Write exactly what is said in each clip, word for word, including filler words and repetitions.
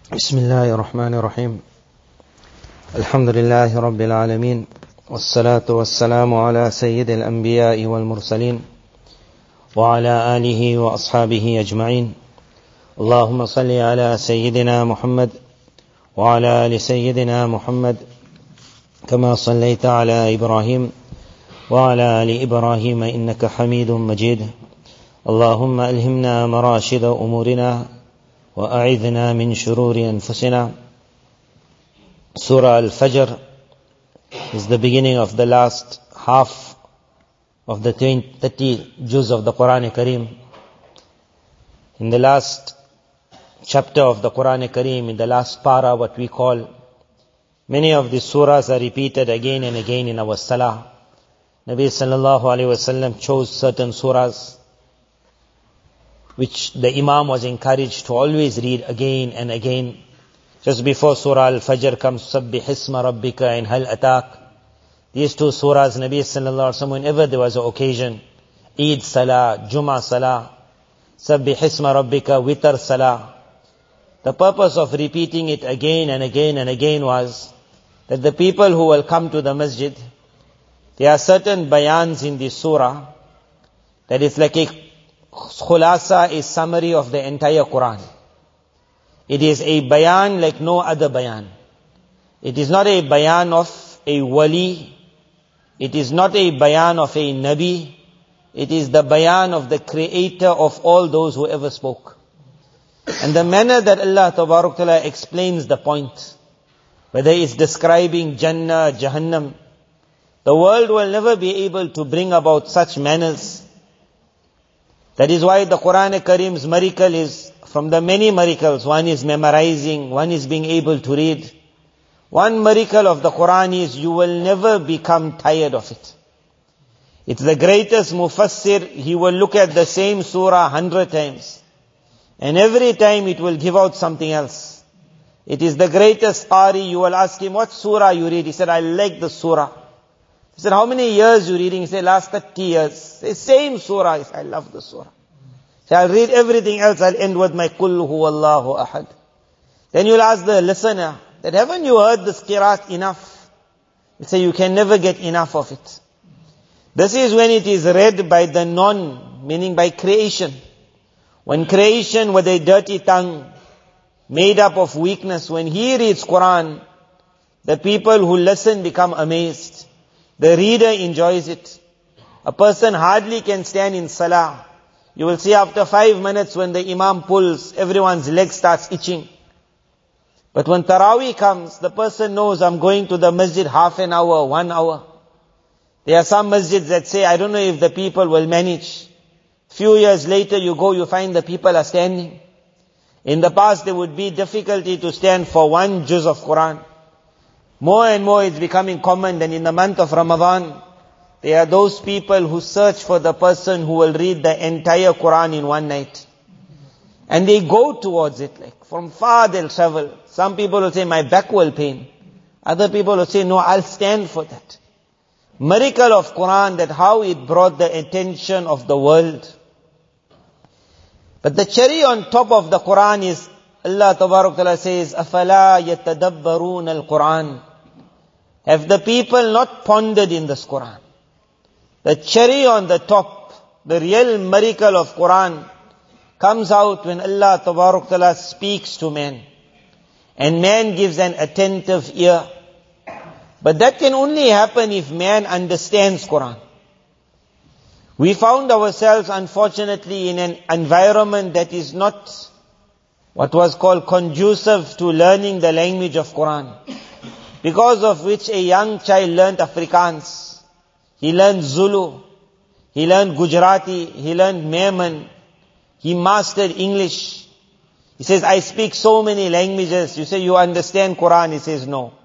بسم الله الرحمن الرحيم الحمد لله رب العالمين والصلاة والسلام على سيد الأنبياء والمرسلين وعلى آله وأصحابه أجمعين اللهم صل على سيدنا محمد وعلى آل سيدنا محمد كما صليت على إبراهيم وعلى آل إبراهيم إنك حميد مجيد اللهم ألهمنا مراشد أمورنا وأعذنا من شرور أنفسنا. Surah Al-Fajr is the beginning of the last half of the thirty juz of the Quran Kareem. In the last chapter of the Quran Kareem, in the last para, what we call, many of the surahs are repeated again and again in our salah. Nabi sallallahu alayhi wa sallam chose certain surahs which the Imam was encouraged to always read again and again. Just before Surah Al-Fajr comes Sabbih Isma Rabbika and Hal Atak. These two surahs, Nabi sallallahu alayhi wa sallam, whenever there was an occasion, Eid Salah, Jummah Salah, Sabbih Isma Rabbika, Witr Salah. The purpose of repeating it again and again and again was that the people who will come to the masjid, there are certain bayans in this surah that is like a khulasa, a summary of the entire Quran. It is a bayan like no other bayan. It is not a bayan of a wali. It is not a bayan of a nabi. It is the bayan of the creator of all those who ever spoke. And the manner that Allah Tabarak Ta'ala explains the point, whether it's describing Jannah, Jahannam, the world will never be able to bring about such manners. That is why the Quran Kareem's miracle is, from the many miracles, one is memorizing, one is being able to read. One miracle of the Quran is you will never become tired of it. It's the greatest mufassir. He will look at the same surah a hundred times. And every time it will give out something else. It is the greatest qari. You will ask him, what surah you read? He said, I like the surah. He said, how many years you reading? He said, last thirty years. The same surah. He said, I love the surah. He said, I'll read everything else. I'll end with my Qul huwallahu ahad. Then you'll ask the listener, that haven't you heard this qiraat enough? He'll say, you can never get enough of it. This is when it is read by the non, meaning by creation. When creation with a dirty tongue, made up of weakness, when he reads Quran, the people who listen become amazed. The reader enjoys it. A person hardly can stand in salah. You will see after five minutes when the imam pulls, everyone's leg starts itching. But when Taraweeh comes, the person knows, I'm going to the masjid half an hour, one hour. There are some masjids that say, I don't know if the people will manage. Few years later you go, you find the people are standing. In the past there would be difficulty to stand for one juz of Quran. More and more it's becoming common that in the month of Ramadan, there are those people who search for the person who will read the entire Quran in one night. And they go towards it, like from far they'll travel. Some people will say, my back will pain. Other people will say, no, I'll stand for that. Miracle of Quran, that how it brought the attention of the world. But the cherry on top of the Quran is, Allah Tabarak Ta'ala says, أَفَلَا يَتَدَبَّرُونَ الْقُرْآنِ. Have the people not pondered in this Quran? The cherry on the top, the real miracle of Quran, comes out when Allah Tabarak Ta'ala speaks to man. And man gives an attentive ear. But that can only happen if man understands Quran. We found ourselves, unfortunately, in an environment that is not what was called conducive to learning the language of Quran. Because of which a young child learned Afrikaans. He learned Zulu. He learned Gujarati. He learned Merman. He mastered English. He says, I speak so many languages. You say, you understand Quran? He says, no.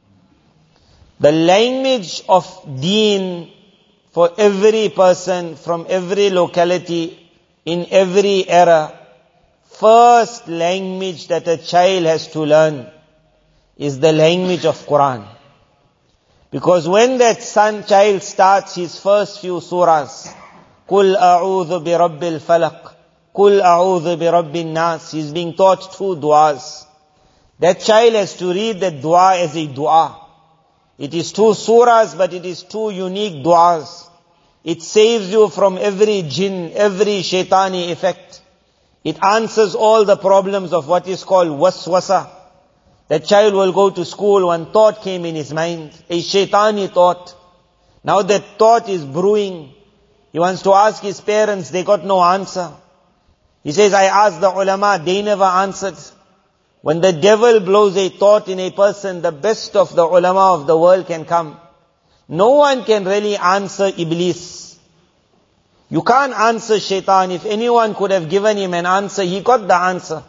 The language of Deen for every person from every locality in every era, first language that a child has to learn is the language of Quran. Because when that son child starts his first few surahs, Qul a'udhu bi rabbil falaq, Qul a'udhu bi rabbin nas, he's being taught two du'as. That child has to read that dua as a dua. It is two surahs, but it is two unique duas. It saves you from every jinn, every shaitani effect. It answers all the problems of what is called waswasa. That child will go to school, one thought came in his mind, a shaitani thought. Now that thought is brewing. He wants to ask his parents, they got no answer. He says, I asked the ulama, they never answered. When the devil blows a thought in a person, the best of the ulama of the world can come. No one can really answer Iblis. You can't answer shaitan. If anyone could have given him an answer, he got the answer.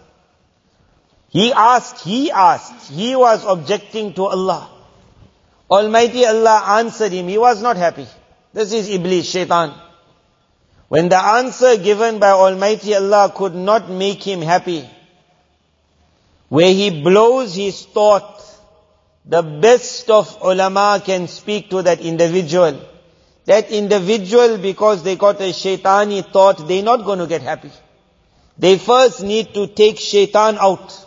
He asked, he asked, he was objecting to Allah. Almighty Allah answered him, he was not happy. This is Iblis, shaitan. When the answer given by Almighty Allah could not make him happy, where he blows his thought, the best of ulama can speak to that individual. That individual, because they got a shaitani thought, they're not going to get happy. They first need to take shaitan out.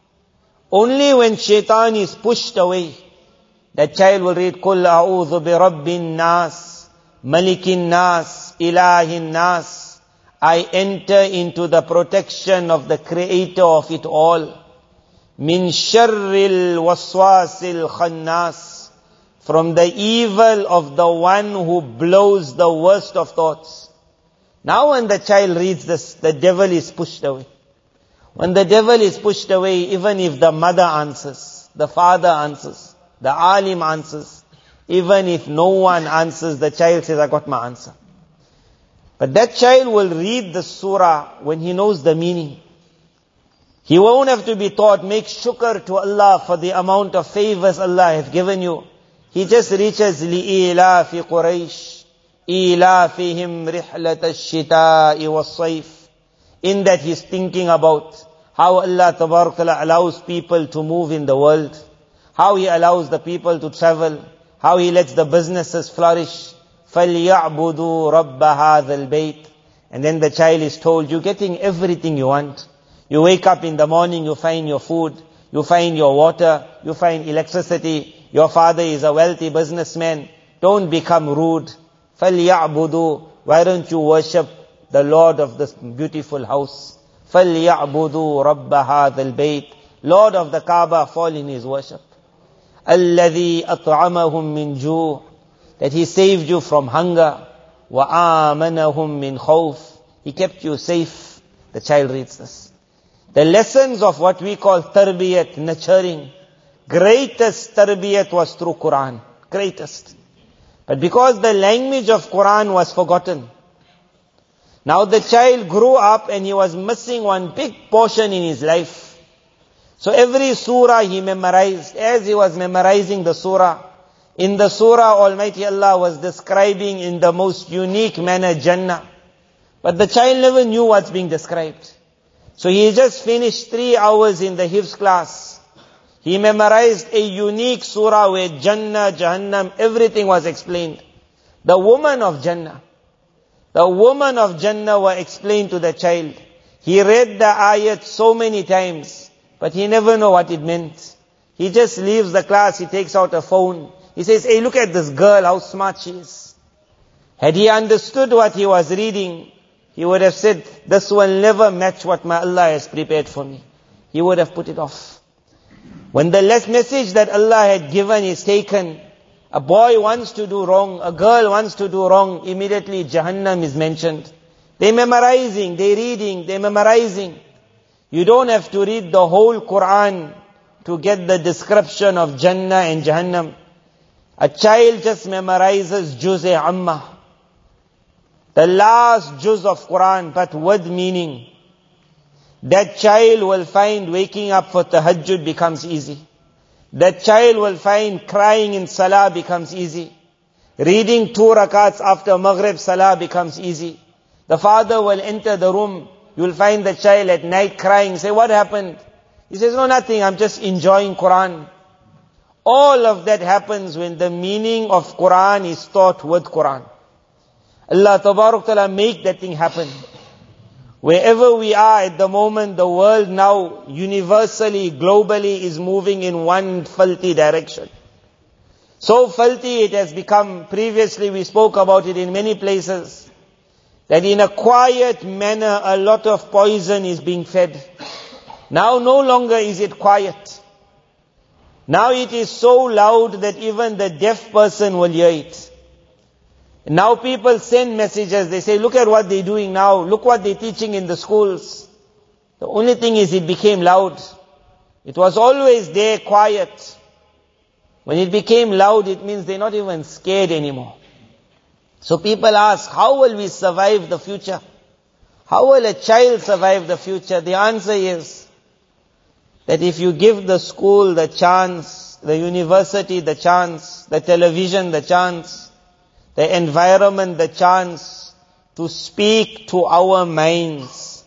Only when shaitan is pushed away, that child will read, قُلْ أَعُوذُ بِرَبِّ النَّاسِ مَلِكِ النَّاسِ إِلَهِ النَّاسِ. I enter into the protection of the creator of it all. Min sharril waswasil khannas. From the evil of the one who blows the worst of thoughts. Now when the child reads this, the devil is pushed away. When the devil is pushed away, even if the mother answers, the father answers, the alim answers, even if no one answers, the child says, I got my answer. But that child will read the surah when he knows the meaning. He won't have to be taught, make shukr to Allah for the amount of favors Allah has given you. He just reaches لِإِيلَافِ قُرَيْشِ إِيلَافِهِمْ رِحْلَةَ الشِّتَاءِ وَالصَّيْفِ. In that he's thinking about how Allah Tabarak Ta'ala allows people to move in the world, how He allows the people to travel, how He lets the businesses flourish. فَلْيَعْبُدُوا رَبَّ هَذَا الْبَيْتِ. And then the child is told, you're getting everything you want. You wake up in the morning, you find your food, you find your water, you find electricity. Your father is a wealthy businessman. Don't become rude. فَلْيَعْبُدُوا. Why don't you worship the Lord of this beautiful house? فَلْيَعْبُدُوا رَبَّ هَذَا الْبَيْتِ. Lord of the Kaaba, fall in His worship. الَّذِي أَطْعَمَهُم مِّن جُوعٍ. That He saved you from hunger. وَآمَنَهُم مِّن خَوْفٍ. He kept you safe. The child reads this. The lessons of what we call tarbiyat, nurturing. Greatest tarbiyat was through Quran. Greatest. But because the language of Quran was forgotten, now the child grew up and he was missing one big portion in his life. So every surah he memorized. As he was memorizing the surah, in the surah Almighty Allah was describing in the most unique manner Jannah. But the child never knew what's being described. So he just finished three hours in the Hifz class. He memorized a unique surah where Jannah, Jahannam, everything was explained. The woman of Jannah. The woman of Jannah were explained to the child. He read the ayat so many times, but he never knew what it meant. He just leaves the class, he takes out a phone. He says, hey, look at this girl, how smart she is. Had he understood what he was reading, he would have said, this will never match what my Allah has prepared for me. He would have put it off. When the last message that Allah had given is taken, a boy wants to do wrong, a girl wants to do wrong, immediately Jahannam is mentioned. They're memorizing, they're reading, they're memorizing. You don't have to read the whole Quran to get the description of Jannah and Jahannam. A child just memorizes Juz-e Amma. The last juz of Quran, but with meaning. That child will find waking up for tahajjud becomes easy. That child will find crying in salah becomes easy. Reading two rakats after Maghrib salah becomes easy. The father will enter the room. You will find the child at night crying. Say, what happened? He says, no, nothing. I'm just enjoying Quran. All of that happens when the meaning of Quran is taught with Quran. Allah Tabarak Ta'ala make that thing happen. Wherever we are at the moment, the world now, universally, globally, is moving in one filthy direction. So filthy it has become, previously we spoke about it in many places, that in a quiet manner a lot of poison is being fed. Now no longer is it quiet. Now it is so loud that even the deaf person will hear it. Now people send messages, they say, look at what they're doing now, look what they're teaching in the schools. The only thing is it became loud. It was always there, quiet. When it became loud, it means they're not even scared anymore. So people ask, how will we survive the future? How will a child survive the future? The answer is that if you give the school the chance, the university the chance, the television the chance, the environment the chance to speak to our minds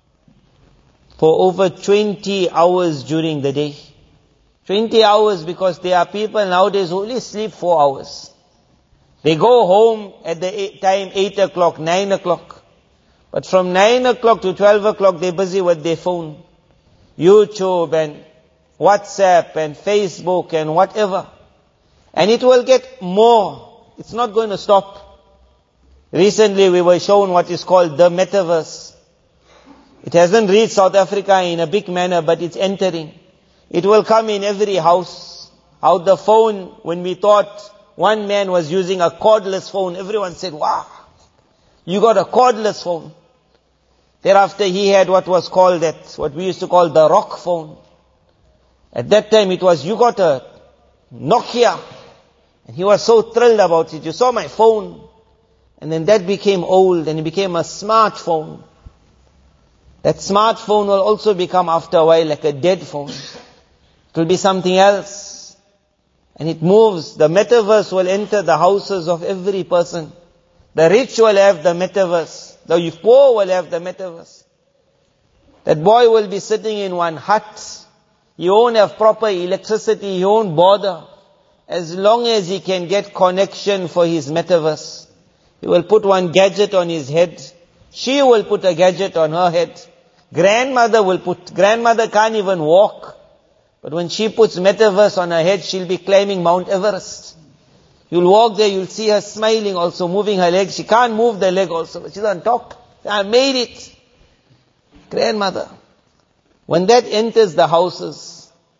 for over twenty hours during the day. twenty hours, because there are people nowadays who only sleep four hours. They go home at the eight, time eight o'clock, nine o'clock. But from nine o'clock to twelve o'clock they're busy with their phone. YouTube and WhatsApp and Facebook and whatever. And it will get more. It's not going to stop. Recently we were shown what is called the metaverse. It hasn't reached South Africa in a big manner, but it's entering. It will come in every house. How the phone, when we thought one man was using a cordless phone, everyone said, wow, you got a cordless phone. Thereafter he had what was called that, what we used to call the rock phone. At that time it was, you got a Nokia. And he was so thrilled about it. You saw my phone. And then that became old and it became a smartphone. That smartphone will also become after a while like a dead phone. It will be something else. And it moves. The metaverse will enter the houses of every person. The rich will have the metaverse. The poor will have the metaverse. That boy will be sitting in one hut. He won't have proper electricity. He won't bother. As long as he can get connection for his metaverse. He will put one gadget on his head. She will put a gadget on her head. Grandmother will put, grandmother can't even walk. But when she puts metaverse on her head, she'll be climbing Mount Everest. You'll walk there, you'll see her smiling also, moving her legs. She can't move the leg also, but she doesn't talk. I made it. Grandmother. When that enters the houses,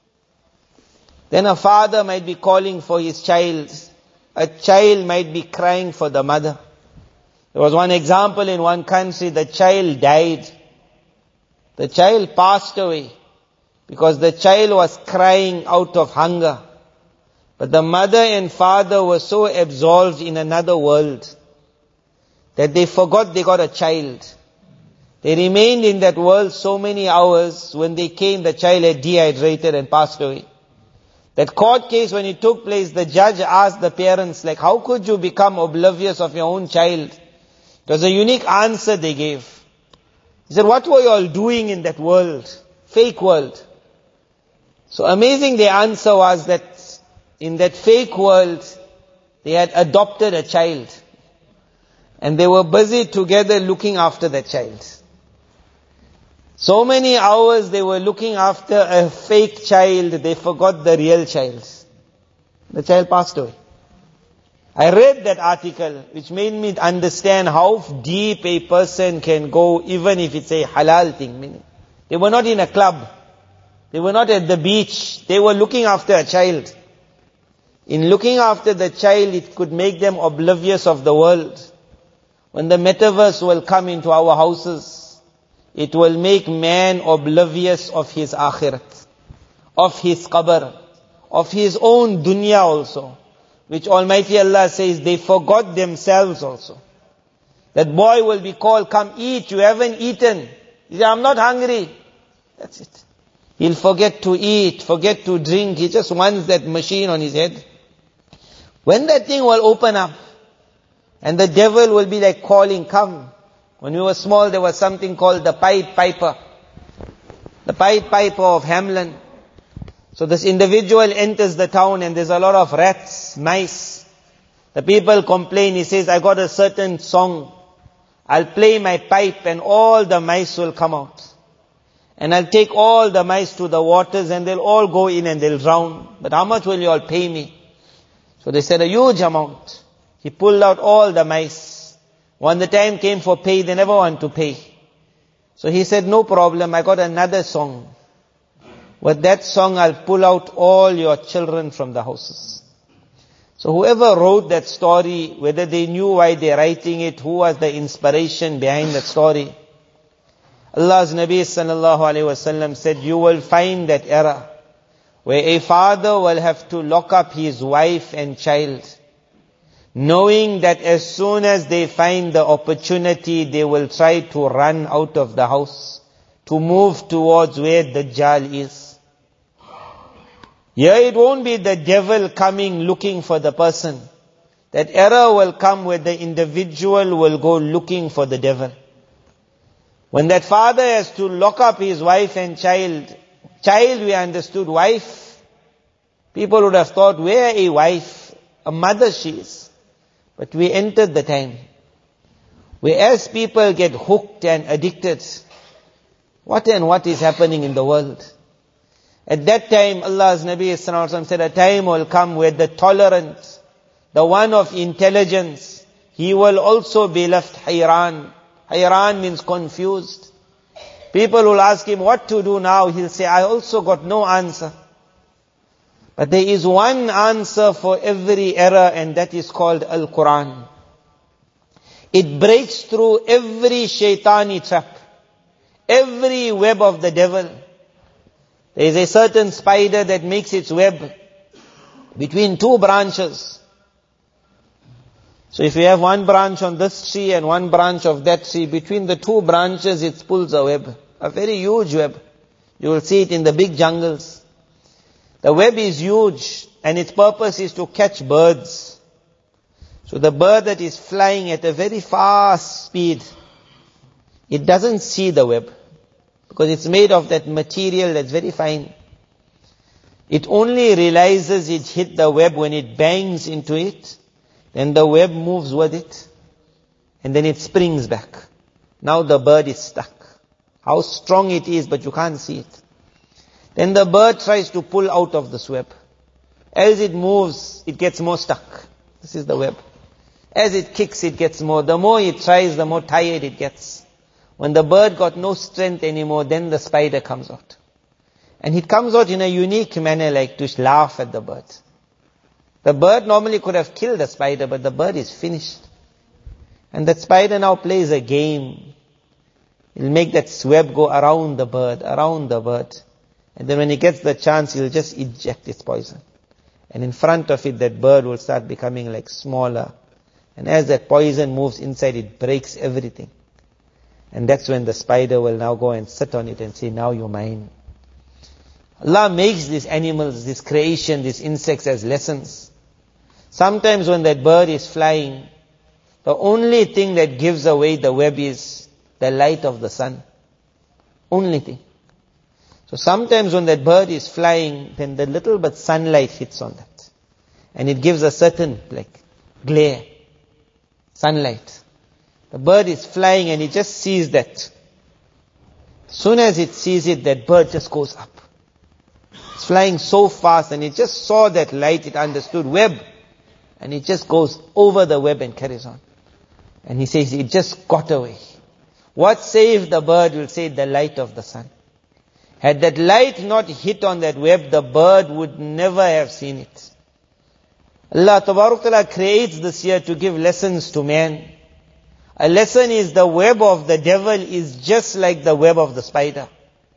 then a father might be calling for his child. A child might be crying for the mother. There was one example in one country, the child died. The child passed away because the child was crying out of hunger. But the mother and father were so absorbed in another world that they forgot they got a child. They remained in that world so many hours. When they came, the child had dehydrated and passed away. That court case, when it took place, the judge asked the parents, like, how could you become oblivious of your own child? It was a unique answer they gave. He said, what were you all doing in that world? Fake world. So amazing, the answer was that in that fake world, they had adopted a child. And they were busy together looking after that child. So many hours they were looking after a fake child, they forgot the real child. The child passed away. I read that article, which made me understand how deep a person can go, even if it's a halal thing. They were not in a club. They were not at the beach. They were looking after a child. In looking after the child, it could make them oblivious of the world. When the metaverse will come into our houses, it will make man oblivious of his akhirat, of his qabr, of his own dunya also, which Almighty Allah says they forgot themselves also. That boy will be called, come eat, you haven't eaten. He says, I'm not hungry. That's it. He'll forget to eat, forget to drink. He just wants that machine on his head. When that thing will open up, and the devil will be like calling, come. When we were small, there was something called the Pied Piper. The Pied Piper of Hamelin. So this individual enters the town and there's a lot of rats, mice. The people complain. He says, I got a certain song. I'll play my pipe and all the mice will come out. And I'll take all the mice to the waters and they'll all go in and they'll drown. But how much will you all pay me? So they said a huge amount. He pulled out all the mice. When the time came for pay, they never want to pay. So he said, no problem, I got another song. With that song, I'll pull out all your children from the houses. So whoever wrote that story, whether they knew why they're writing it, who was the inspiration behind that story, Allah's Nabi sallallahu alayhi wasallam said, you will find that era where a father will have to lock up his wife and child, knowing that as soon as they find the opportunity, they will try to run out of the house, to move towards where Dajjal is. Here it won't be the devil coming looking for the person. That era will come where the individual will go looking for the devil. When that father has to lock up his wife and child, child we understood, wife, people would have thought, where a wife, a mother she is. But we entered the time where as people get hooked and addicted, what and what is happening in the world? At that time, Allah's Nabi sallallahu alaihi wasallam said, a time will come where the tolerant, the one of intelligence, he will also be left hayran. Hayran means confused. People will ask him what to do now. He'll say, I also got no answer. But there is one answer for every error, and that is called Al-Quran. It breaks through every shaitani trap, every web of the devil. There is a certain spider that makes its web between two branches. So if you have one branch on this tree and one branch of that tree, between the two branches it pulls a web, a very huge web. You will see it in the big jungles. The web is huge and its purpose is to catch birds. So the bird that is flying at a very fast speed, it doesn't see the web, because it's made of that material that's very fine. It only realizes it hit the web when it bangs into it. Then the web moves with it. And then it springs back. Now the bird is stuck. How strong it is, but you can't see it. Then the bird tries to pull out of this web. As it moves, it gets more stuck. This is the web. As it kicks, it gets more. The more it tries, the more tired it gets. When the bird got no strength anymore, then the spider comes out. And it comes out in a unique manner, like to laugh at the bird. The bird normally could have killed the spider, but the bird is finished. And that spider now plays a game. He'll make that web go around the bird, around the bird. And then when he gets the chance, he'll just eject its poison. And in front of it, that bird will start becoming like smaller. And as that poison moves inside, it breaks everything. And that's when the spider will now go and sit on it and say, now you're mine. Allah makes these animals, this creation, these insects as lessons. Sometimes when that bird is flying, the only thing that gives away the web is the light of the sun. Only thing. So sometimes when that bird is flying, then the little bit sunlight hits on that. And it gives a certain like glare. Sunlight. The bird is flying and it just sees that. As soon as it sees it, that bird just goes up. It's flying so fast and it just saw that light, it understood web. And it just goes over the web and carries on. And he says, it just got away. What saved the bird? Will say the light of the sun. Had that light not hit on that web, the bird would never have seen it. Allah Tabarak Ta'ala creates this year to give lessons to man. A lesson is the web of the devil is just like the web of the spider.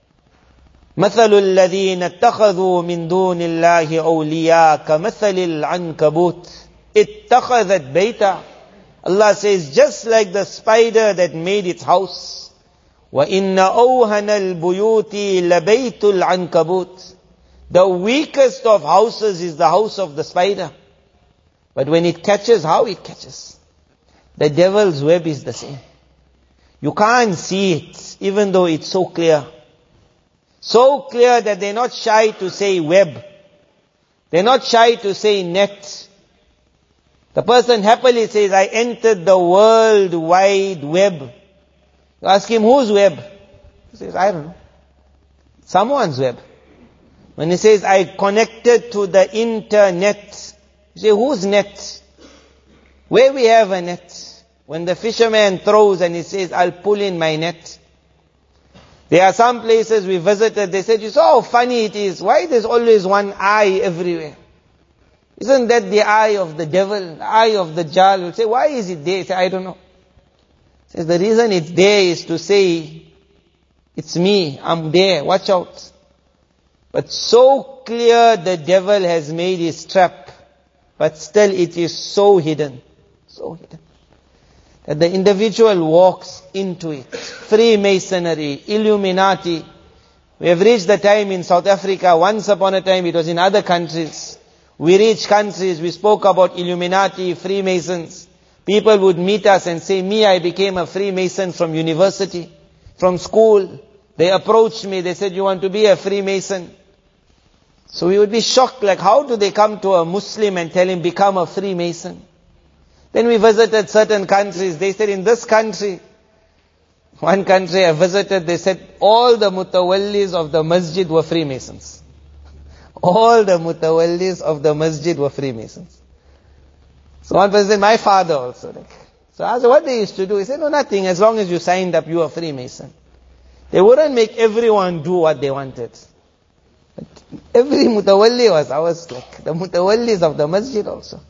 مثل الذين اتخذوا من دون الله أولياء كمثل العنكبوت اتخذت بيتا. Allah says, just like the spider that made its house. وَإِنَّ أَوْهَنَ الْبُيُوتِ لَبَيْتُ الْعَنْكَبُوتِ. The weakest of houses is the house of the spider. But when it catches, how it catches? The devil's web is the same. You can't see it, even though it's so clear. So clear that they're not shy to say web. They're not shy to say net. The person happily says, I entered the World Wide Web. You ask him, whose web? He says, I don't know. Someone's web. When he says, I connected to the internet, you say, whose net? Where we have a net? When the fisherman throws and he says, I'll pull in my net. There are some places we visited, they said, you saw how funny it is. Why there's always one eye everywhere? Isn't that the eye of the devil, the eye of the Jal? We'll say, why is it there? Say, I don't know. Says, the reason it's there is to say, it's me, I'm there, watch out. But so clear the devil has made his trap, but still it is so hidden, so hidden, that the individual walks into it. Freemasonry, Illuminati. We have reached the time in South Africa, once upon a time it was in other countries. We reach countries, we spoke about Illuminati, Freemasons. People would meet us and say, me, I became a Freemason from university, from school. They approached me, they said, you want to be a Freemason? So we would be shocked, like how do they come to a Muslim and tell him, become a Freemason? Then we visited certain countries, they said, in this country, one country I visited, they said, all the mutawallis of the masjid were Freemasons. All the mutawallis of the masjid were Freemasons. So one person said, my father also. Like, so I asked, what they used to do? He said, no, nothing. As long as you signed up, you are Freemason. They wouldn't make everyone do what they wanted. But every mutawalli was ours, like the mutawallis of the masjid also.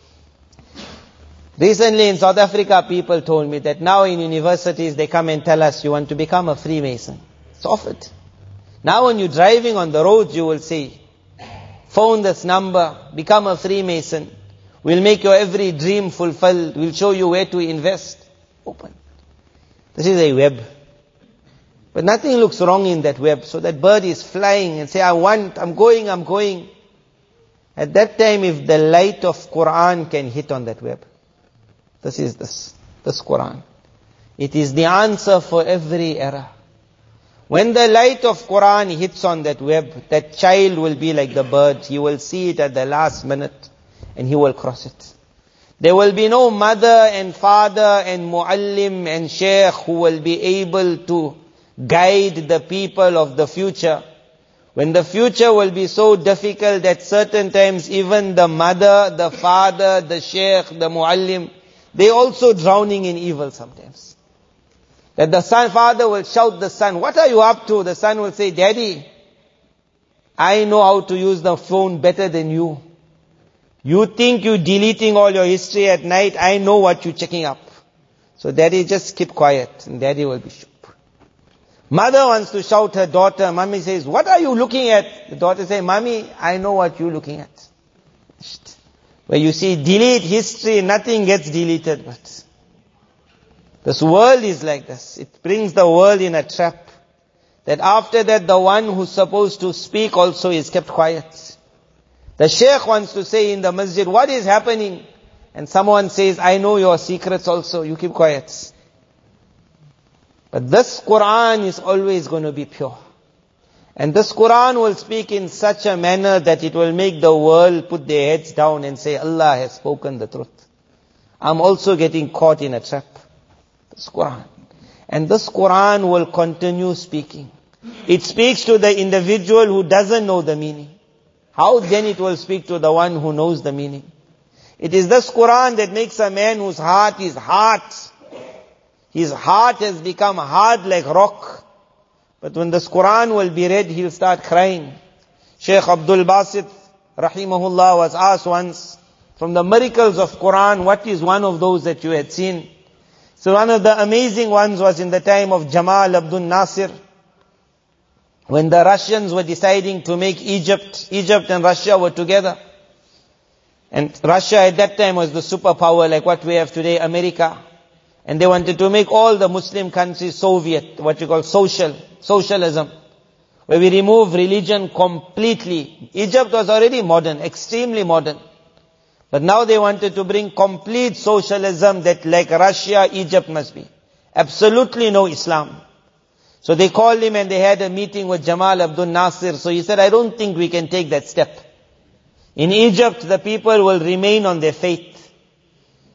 Recently in South Africa, people told me that now in universities, they come and tell us, you want to become a Freemason. It's offered. Now when you're driving on the roads, you will say, phone this number, become a Freemason. We'll make your every dream fulfilled. We'll show you where to invest. Open. This is a web. But nothing looks wrong in that web. So that bird is flying and say, I want, I'm going, I'm going. At that time, if the light of Quran can hit on that web, this is this, this Quran. It is the answer for every error. When the light of Quran hits on that web, that child will be like the bird. He will see it at the last minute and he will cross it. There will be no mother and father and muallim and sheikh who will be able to guide the people of the future. When the future will be so difficult that certain times even the mother, the father, the sheikh, the muallim, they also drowning in evil sometimes. That the son, father will shout the son, what are you up to? The son will say, Daddy, I know how to use the phone better than you. You think you're deleting all your history at night, I know what you're checking up. So Daddy, just keep quiet, and Daddy will be sure. Mother wants to shout her daughter, Mommy says, what are you looking at? The daughter says, Mommy, I know what you're looking at. Where you see, delete history, nothing gets deleted. But this world is like this. It brings the world in a trap. That after that, the one who's supposed to speak also is kept quiet. The sheikh wants to say in the masjid, what is happening? And someone says, I know your secrets also, you keep quiet. But this Quran is always going to be pure. And this Quran will speak in such a manner that it will make the world put their heads down and say, Allah has spoken the truth. I'm also getting caught in a trap. This Quran. And this Quran will continue speaking. It speaks to the individual who doesn't know the meaning. How then it will speak to the one who knows the meaning? It is this Quran that makes a man whose heart is hard. His heart has become hard like rock. But when this Quran will be read, he'll start crying. Shaykh Abdul Basit, rahimahullah, was asked once, from the miracles of Quran, what is one of those that you had seen? So one of the amazing ones was in the time of Jamal Abdul Nasir, when the Russians were deciding to make Egypt, Egypt and Russia were together. And Russia at that time was the superpower like what we have today, America. And they wanted to make all the Muslim countries Soviet, what you call social, socialism, where we remove religion completely. Egypt was already modern, extremely modern. But now they wanted to bring complete socialism that like Russia, Egypt must be. Absolutely no Islam. So they called him and they had a meeting with Jamal Abdul Nasir. So he said, I don't think we can take that step. In Egypt, the people will remain on their faith.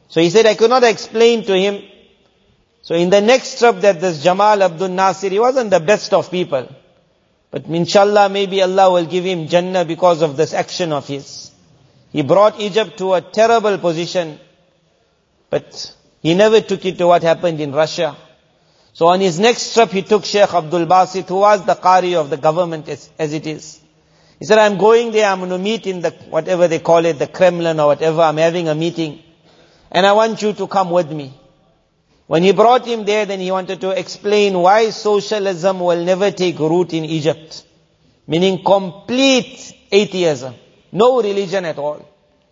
So he said, I could not explain to him. So in the next trip that this Jamal Abdul Nasir, he wasn't the best of people. But inshallah, maybe Allah will give him Jannah because of this action of his. He brought Egypt to a terrible position. But he never took it to what happened in Russia. So on his next trip, he took Sheikh Abdul Basit, who was the Qari of the government as, as it is. He said, I'm going there, I'm going to meet in the, whatever they call it, the Kremlin or whatever, I'm having a meeting. And I want you to come with me. When he brought him there, then he wanted to explain why socialism will never take root in Egypt. Meaning complete atheism. No religion at all.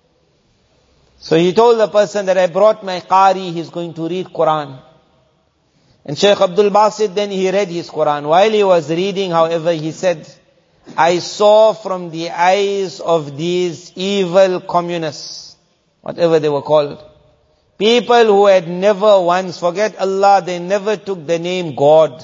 So he told the person that I brought my Qari, he's going to read Quran. And Shaykh Abdul Basit, then he read his Quran. While he was reading, however, he said, I saw from the eyes of these evil communists, whatever they were called, people who had never once, forget Allah, they never took the name God.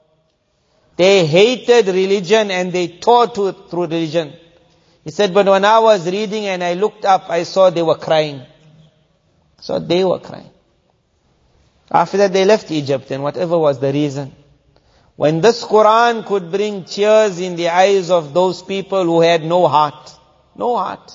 They hated religion and they taught to, through religion. He said, but when I was reading and I looked up, I saw they were crying. So they were crying. After that they left Egypt, and whatever was the reason. When this Quran could bring tears in the eyes of those people who had no heart, no heart,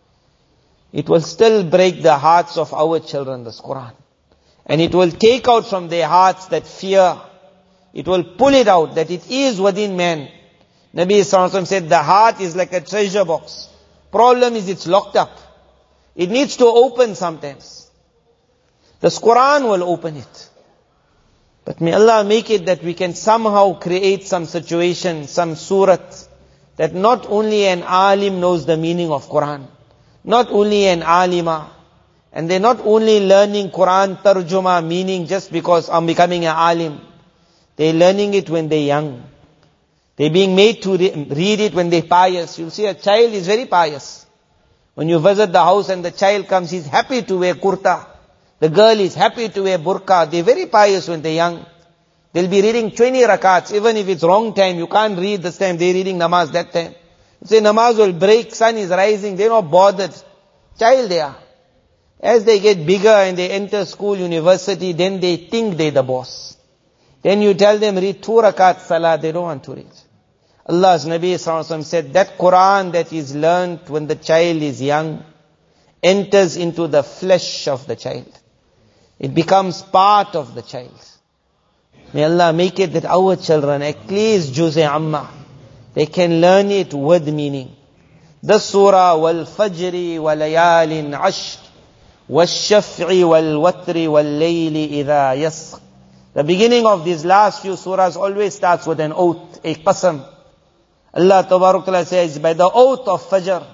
it will still break the hearts of our children, this Quran. And it will take out from their hearts that fear. It will pull it out, that it is within man. Nabi Sallallahu Alaihi Wasallam said, the heart is like a treasure box. Problem is it's locked up. It needs to open sometimes. This Quran will open it. But may Allah make it that we can somehow create some situation, some surat, that not only an alim knows the meaning of Quran, not only an alima, and they're not only learning Quran tarjuma, meaning just because I'm becoming an alim. They're learning it when they're young. They're being made to re- read it when they're pious. You'll see a child is very pious. When you visit the house and the child comes, he's happy to wear kurta. The girl is happy to wear burqa. They're very pious when they're young. They'll be reading twenty rakats, even if it's wrong time. You can't read this time, they're reading namaz that time. You say namaz will break, sun is rising, they're not bothered. Child they are. As they get bigger and they enter school, university, then they think they're the boss. Then you tell them read two rakat salah, they don't want to read. Allah's Nabi Sallallahu Alaihi Wasallam said that Quran that is learnt when the child is young enters into the flesh of the child. It becomes part of the child. May Allah make it that our children, at least Juz-e Amma, they can learn it with meaning. The surah, wal fajri wal layalin ashr, wal shaf'i wal watri wal layli idha yasr. The beginning of these last few surahs always starts with an oath, a qasam. Allah Tabarak Ta'ala says, by the oath of Fajr,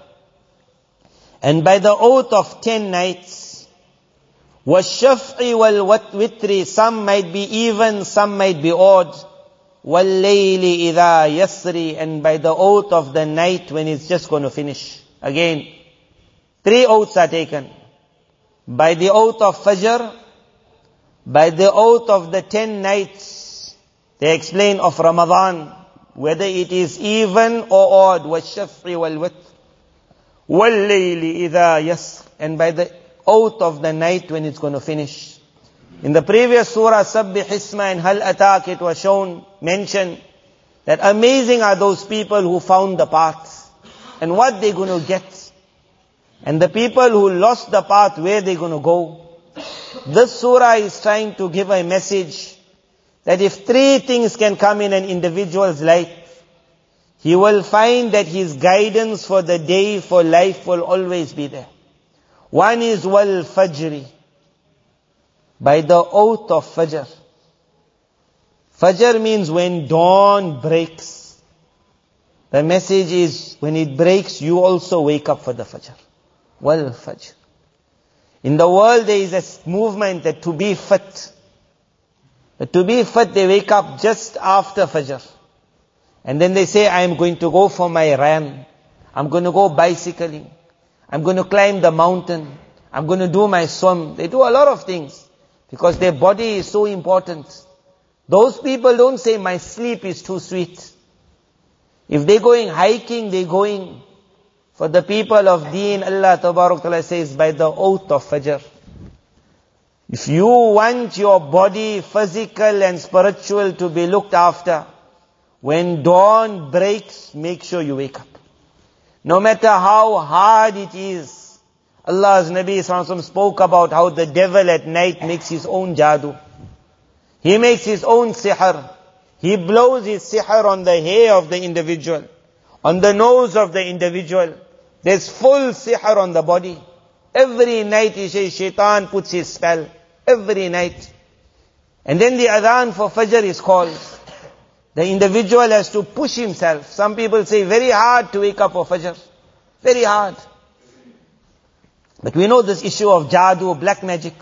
and by the oath of ten nights, وَالشَّفْعِ وَالْوَتْرِ, some might be even, some might be odd, وَاللَّيْلِ إِذَا يَسْرِ, and by the oath of the night when it's just going to finish. Again, three oaths are taken. By the oath of Fajr, by the oath of the ten nights, they explain of Ramadan, whether it is even or odd, وَالشَّفْعِ وَالْوَتْرِ وَاللَّيْلِ إِذَا يَسْرِ, and by the oath of the night when it's going to finish. In the previous surah, Sabbih Isma and Hal Atak, it was shown, mentioned, that amazing are those people who found the path, and what they're going to get. And the people who lost the path, where they're going to go. This surah is trying to give a message, that if three things can come in an individual's life, he will find that his guidance for the day, for life will always be there. One is wal fajri, by the oath of Fajr. Fajr means when dawn breaks. The message is, when it breaks, you also wake up for the Fajr. Wal Fajr. In the world there is a movement that to be fit. That to be fit, they wake up just after Fajr. And then they say, I am going to go for my ram. I'm going to go bicycling. I'm going to climb the mountain. I'm going to do my swim. They do a lot of things. Because their body is so important. Those people don't say, my sleep is too sweet. If they're going hiking, they're going. For the people of Deen, Allah Tabarak Ta'ala says, by the oath of Fajr. If you want your body, physical and spiritual, to be looked after, when dawn breaks, make sure you wake up. No matter how hard it is. Allah's Nabi Sallallahu Alaihi Wasallam spoke about how the devil at night makes his own jadoo. He makes his own sihr. He blows his sihr on the hair of the individual, on the nose of the individual. There's full sihr on the body. Every night he says, shaitan puts his spell. Every night. And then the adhan for Fajr is called. The individual has to push himself. Some people say very hard to wake up for Fajr. Very hard. But we know this issue of jadoo, black magic.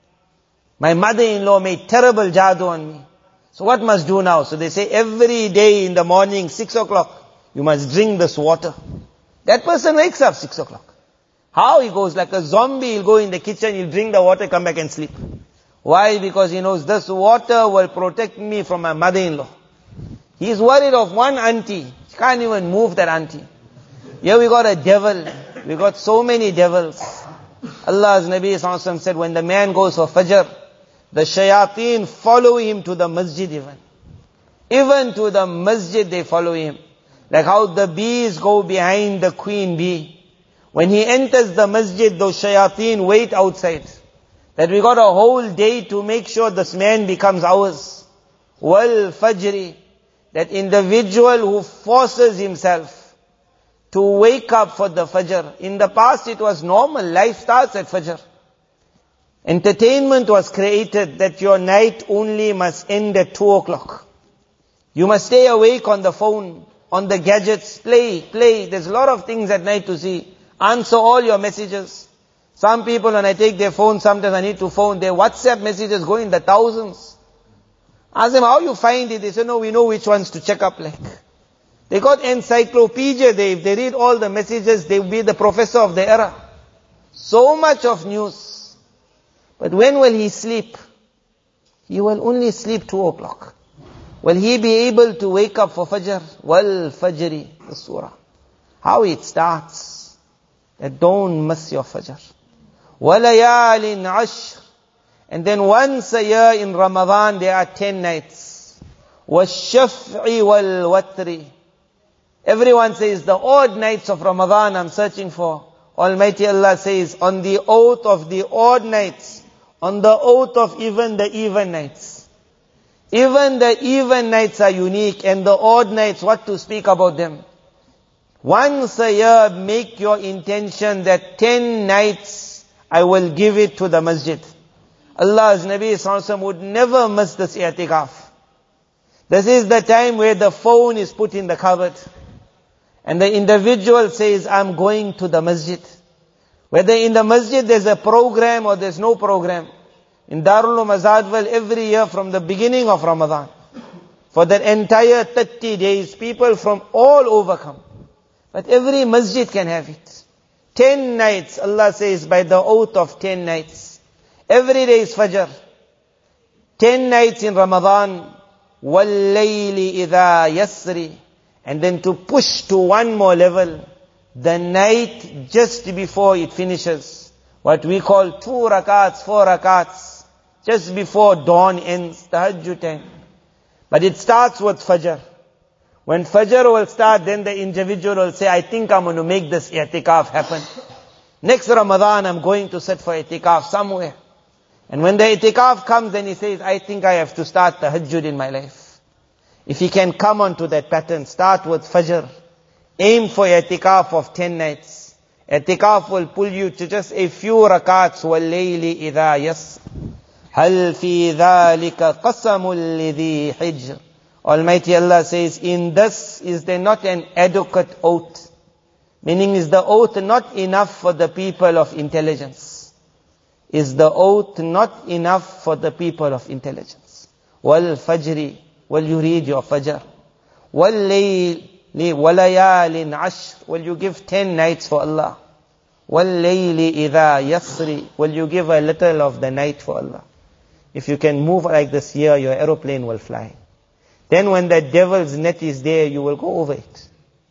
My mother-in-law made terrible jadoo on me. So what must do now? So they say every day in the morning, six o'clock, you must drink this water. That person wakes up six o'clock. How? He goes like a zombie. He'll go in the kitchen, he'll drink the water, come back and sleep. Why? Because he knows this water will protect me from my mother-in-law. He's worried of one auntie. He can't even move that auntie. Here we got a devil. We got so many devils. Allah's Nabi Sallallahu Alaihi Wasallam said, when the man goes for Fajr, the shayateen follow him to the masjid even. Even to the masjid they follow him. Like how the bees go behind the queen bee. When he enters the masjid, those shayateen wait outside. That we got a whole day to make sure this man becomes ours. Wal fajri. That individual who forces himself to wake up for the Fajr. In the past it was normal. Life starts at Fajr. Entertainment was created that your night only must end at two o'clock. You must stay awake on the phone, on the gadgets, play, play. There's a lot of things at night to see. Answer all your messages. Some people, when I take their phone, sometimes I need to phone, their WhatsApp messages go in the thousands. Ask them how you find it. They say, no, we know which ones to check up like. They got encyclopedia. They, if they read all the messages, they will be the professor of the era. So much of news. But when will he sleep? He will only sleep two o'clock. Will he be able to wake up for Fajr? Wal Fajri, the surah. How it starts. That don't miss your Fajr. Walayalin Ashr. And then once a year in Ramadan there are ten nights. Washaf'i wal watri. Everyone says the odd nights of Ramadan I'm searching for. Almighty Allah says, on the oath of the odd nights, on the oath of even the even nights. Even the even nights are unique, and the odd nights, what to speak about them? Once a year, make your intention that ten nights I will give it to the masjid. Allah's Nabi Sallallahu Alaihi Wasallam would never miss this i'tikaf. This is the time where the phone is put in the cupboard. And the individual says, I'm going to the masjid. Whether in the masjid there's a program or there's no program. In Darul Uloom Azadwal, every year from the beginning of Ramadan, for that entire thirty days, people from all over come. But every masjid can have it. Ten nights, Allah says, by the oath of ten nights. Every day is Fajr. Ten nights in Ramadan. وَاللَّيْلِ إِذَا يَسْرِ. And then to push to one more level, the night just before it finishes. What we call two rakats, four rakats. Just before dawn ends, tahajjud time. But it starts with Fajr. When Fajr will start, then the individual will say, I think I'm going to make this i'tikaf happen. Next Ramadan, I'm going to sit for i'tikaf somewhere. And when the i'tikaf comes, then he says, I think I have to start tahajjud in my life. If he can come onto that pattern, start with Fajr. Aim for i'tikaf of ten nights. I'tikaf will pull you to just a few rakats. وَاللَّيْلِ إِذَا يَسْرِ هَلْ فِي ذَلِكَ قَسَمٌ لِذِي حِجْرٍ. Almighty Allah says, in this is there not an adequate oath? Meaning, is the oath not enough for the people of intelligence? Is the oath not enough for the people of intelligence? Wal fajri, will you read your fajr? Wal layli, walayalin ashr, will you give ten nights for Allah? Wal layli idha yasri, will you give a little of the night for Allah? If you can move like this here, your aeroplane will fly. Then when the devil's net is there, you will go over it.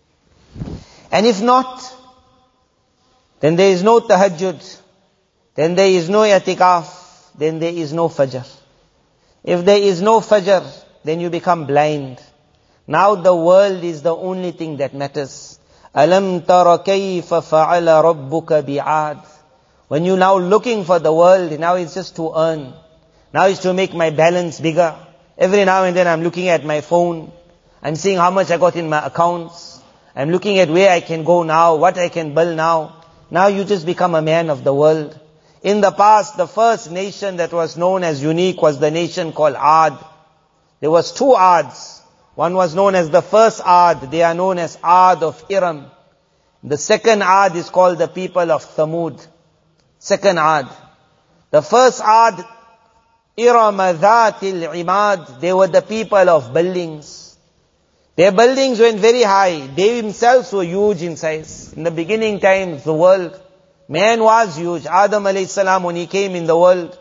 And if not, then there is no tahajjud. Then there is no i'tikaf. then there is no Fajr. If there is no Fajr, then you become blind. Now the world is the only thing that matters. Alam tara kayfa fa'ala rabbuka bi'ad. When you now looking for the world, now it's just to earn. Now it's to make my balance bigger. Every now and then I'm looking at my phone. I'm seeing how much I got in my accounts. I'm looking at where I can go now, what I can build now. Now you just become a man of the world. In the past, the first nation that was known as unique was the nation called Ad. There was two Ads. One was known as the first Ad. They are known as Ad of Iram. The second Ad is called the people of Thamud. Second Ad. The first Ad, Iram Dhatil Imad. They were the people of buildings. Their buildings went very high. They themselves were huge in size. In the beginning times, the world, man was huge. Adam alayhi salam, when he came in the world,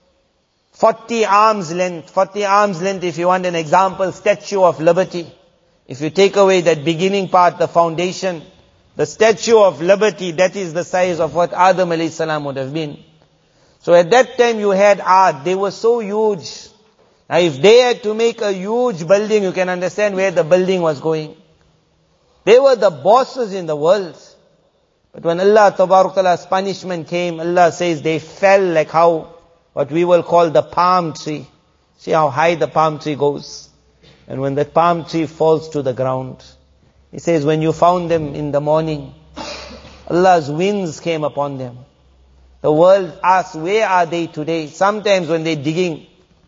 forty arms length, forty arms length, if you want an example, Statue of Liberty. If you take away that beginning part, the foundation, the Statue of Liberty, that is the size of what Adam alayhi salam would have been. So at that time you had Ad, they were so huge. Now if they had to make a huge building, you can understand where the building was going. They were the bosses in the world. But when Allah Tabarak Ta'ala's punishment came, Allah says they fell like how, what we will call the palm tree. See how high the palm tree goes. And when that palm tree falls to the ground, He says when you found them in the morning, Allah's winds came upon them. The world asks, where are they today? Sometimes when they're digging,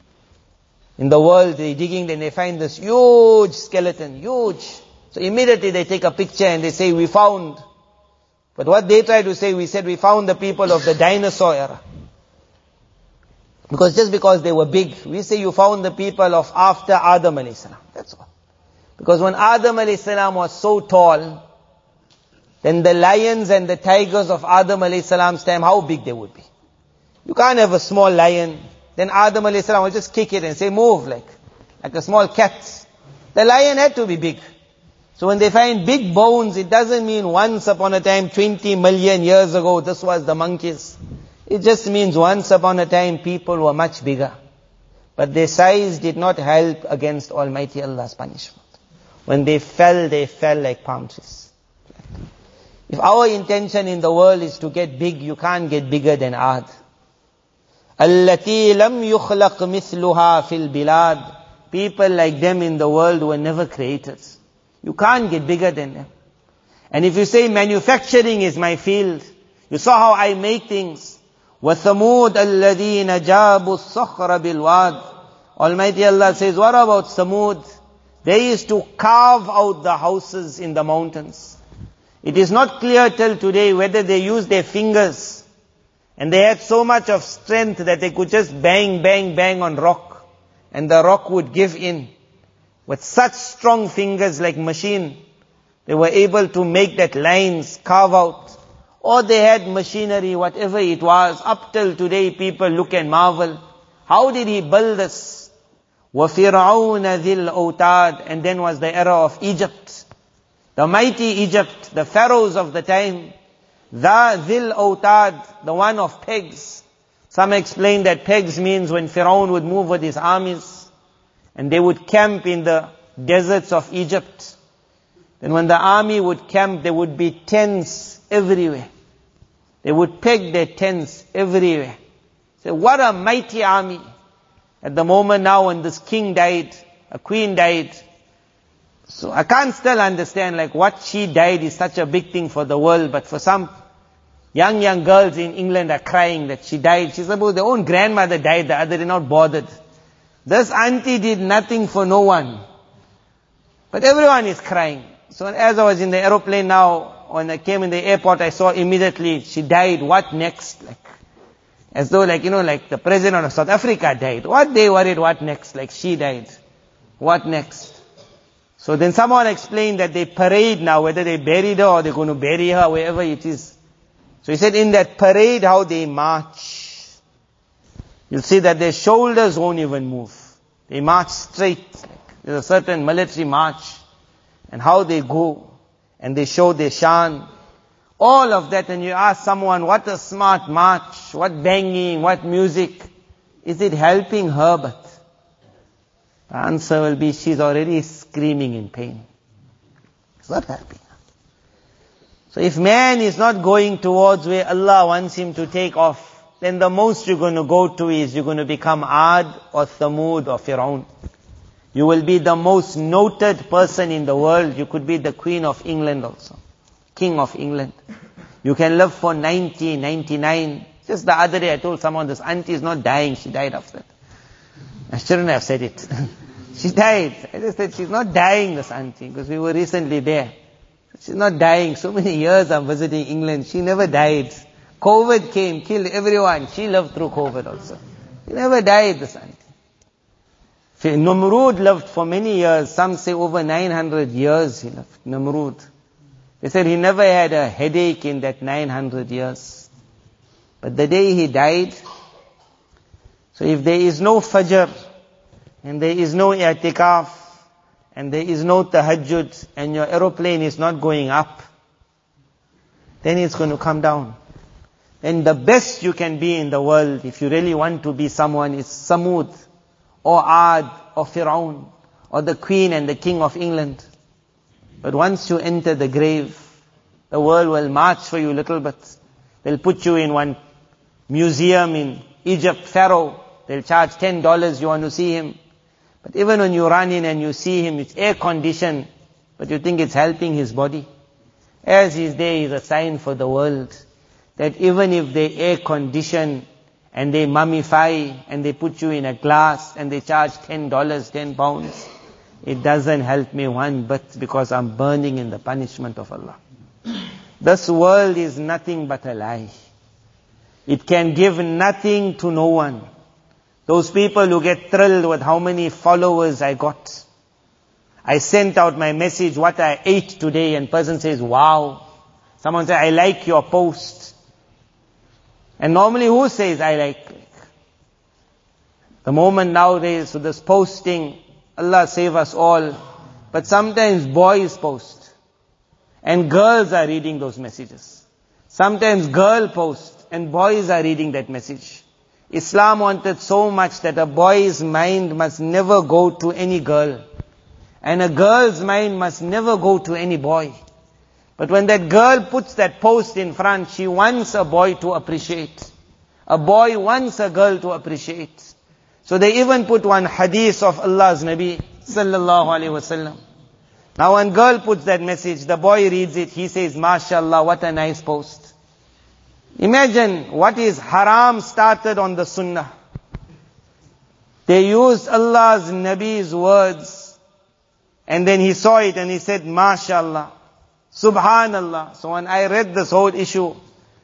in the world they're digging, then they find this huge skeleton, huge. So immediately they take a picture and they say, we found. But what they try to say, we said we found the people of the dinosaur era. Because just because they were big, we say you found the people of after Adam alayhi salam. That's all. Because when Adam alayhi salam was so tall, then the lions and the tigers of Adam alayhi salam's time, how big they would be. You can't have a small lion. Then Adam alayhi salam will just kick it and say, move, like, like a small cat. The lion had to be big. So when they find big bones, it doesn't mean once upon a time, twenty million years ago, this was the monkeys. It just means once upon a time, people were much bigger. But their size did not help against Almighty Allah's punishment. When they fell, they fell like palm trees. If our intention in the world is to get big, you can't get bigger than Ad. التي لم يخلق مثلها في البلاد. People like them in the world were never created. You can't get bigger than them. And if you say manufacturing is my field, you saw how I make things. وَثَمُودَ الَّذِينَ جَابُوا الصَّخْرَ بِالْوَادِ. Almighty Allah says, what about Thamud? They used to carve out the houses in the mountains. It is not clear till today whether they used their fingers and they had so much of strength that they could just bang, bang, bang on rock and the rock would give in. With such strong fingers like machine, they were able to make that lines carve out. Or they had machinery, whatever it was. Up till today people look and marvel. How did he build this? وَفِرْعَوْنَ ذِي الْأَوْتَادِ. And then was the era of Egypt. The mighty Egypt, the pharaohs of the time. ذَا ذِي الْأَوْتَادِ, the one of pegs. Some explain that pegs means when Pharaoh would move with his armies and they would camp in the deserts of Egypt. Then when the army would camp, there would be tents everywhere. They would peg their tents everywhere. So what a mighty army. At the moment now when this king died, a queen died. So I can't still understand like what she died is such a big thing for the world, but for some young, young girls in England are crying that she died. She said, well, their own grandmother died, the other did not bothered. This auntie did nothing for no one. But everyone is crying. So as I was in the aeroplane now, when I came in the airport, I saw immediately she died. What next? Like, as though like, you know, like the president of South Africa died. What they worried, what next? Like she died. What next? So then someone explained that they parade now, whether they buried her or they're going to bury her, wherever it is. So he said in that parade how they march. You'll see that their shoulders won't even move. They march straight. There's a certain military march. And how they go. And they show their shan. All of that, and you ask someone, what a smart march, what banging, what music. Is it helping her? But the answer will be, she's already screaming in pain. It's not helping her. So if man is not going towards where Allah wants him to take off, then the most you're going to go to is you're going to become Ad or Thamud or Firaun. You will be the most noted person in the world. You could be the Queen of England also. King of England. You can live for ninety, ninety-nine. Just the other day I told someone, this auntie is not dying, she died of that. I shouldn't have said it. She died. I just said, she's not dying, this auntie, because we were recently there. She's not dying. So many years I'm visiting England. She never died. COVID came, killed everyone. She lived through COVID also. She never died, this auntie. Namrud lived for many years. Some say over nine hundred years he lived. Namrud. They said he never had a headache in that nine hundred years. But the day he died, so if there is no Fajr, and there is no i'tikaf, and there is no tahajjud, and your aeroplane is not going up, then it's going to come down. Then the best you can be in the world, if you really want to be someone, is Samud, or Ad, or Firaun, or the Queen and the King of England. But once you enter the grave, the world will march for you a little bit. They'll put you in one museum in Egypt, Pharaoh. They'll charge ten dollars, you want to see him. But even when you run in and you see him, it's air conditioned, but you think it's helping his body. As he's there, he's a sign for the world that even if they air condition and they mummify and they put you in a glass and they charge ten dollars, ten pounds, it doesn't help me one bit because I'm burning in the punishment of Allah. This world is nothing but a lie. It can give nothing to no one. Those people who get thrilled with how many followers I got. I sent out my message, what I ate today, and person says, wow. Someone says, I like your post. And normally who says, I like? The moment nowadays, so this posting, Allah save us all. But sometimes boys post. And girls are reading those messages. Sometimes girl posts and boys are reading that message. Islam wanted so much that a boy's mind must never go to any girl. And a girl's mind must never go to any boy. But when that girl puts that post in front, she wants a boy to appreciate. A boy wants a girl to appreciate. So they even put one hadith of Allah's Nabi sallallahu alaihi wasallam. Now when girl puts that message, the boy reads it, he says, MashaAllah, what a nice post. Imagine what is haram started on the sunnah. They used Allah's Nabi's words, and then he saw it and he said, MashaAllah, Subhanallah. So when I read this whole issue,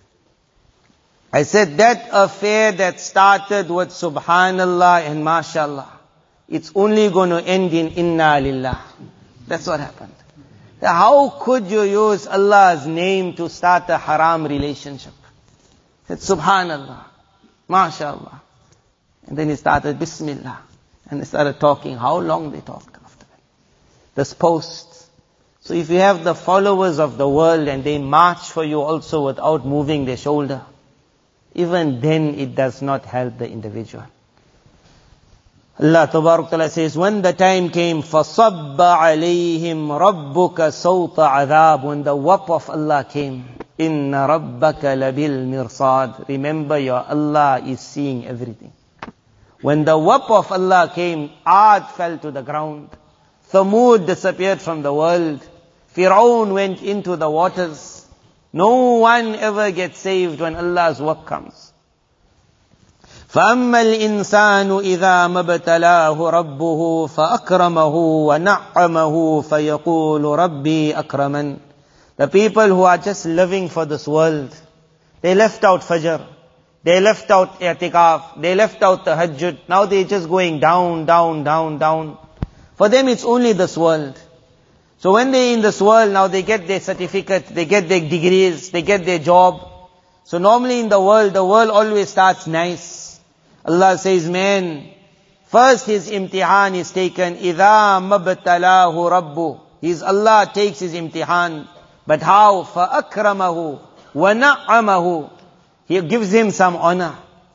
I said that affair that started with Subhanallah and MashaAllah, it's only going to end in Inna Lillah. That's what happened. How could you use Allah's name to start a haram relationship? Said Subhanallah, MashaAllah. And then he started Bismillah. And they started talking. How long they talked after that? This post. So if you have the followers of the world and they march for you also without moving their shoulder, even then it does not help the individual. Allah Tabarak Ta'ala says, when the time came, فَصَبَّ عَلَيْهِمْ رَبُّكَ سَوْطَ عَذَابٍ. When the whop of Allah came, إِنَّ رَبَّكَ لَبِالْمِرْصَادِ. Remember, your Allah is seeing everything. When the whop of Allah came, Ad fell to the ground. Thamud disappeared from the world. Firaun went into the waters. No one ever gets saved when Allah's whop comes. فَأَمَّا الْإِنسَانُ إِذَا مَبْتَلَاهُ رَبُّهُ فَأَكْرَمَهُ وَنَعَّمَهُ فَيَقُولُ رَبِّي أَكْرَمَنِ. The people who are just living for this world, they left out Fajr, they left out i'tikaf, they left out tahajjud, now they're just going down, down, down, down. For them it's only this world. So when they're in this world, now they get their certificate, they get their degrees, they get their job. So normally in the world, the world always starts nice. Allah says, man, first his imtihan is taken. إِذَا مَبْتَلَاهُ رَبُّهُ. His Allah takes his imtihan. But how? فَأَكْرَمَهُ وَنَعَّمَهُ. He gives him some honor.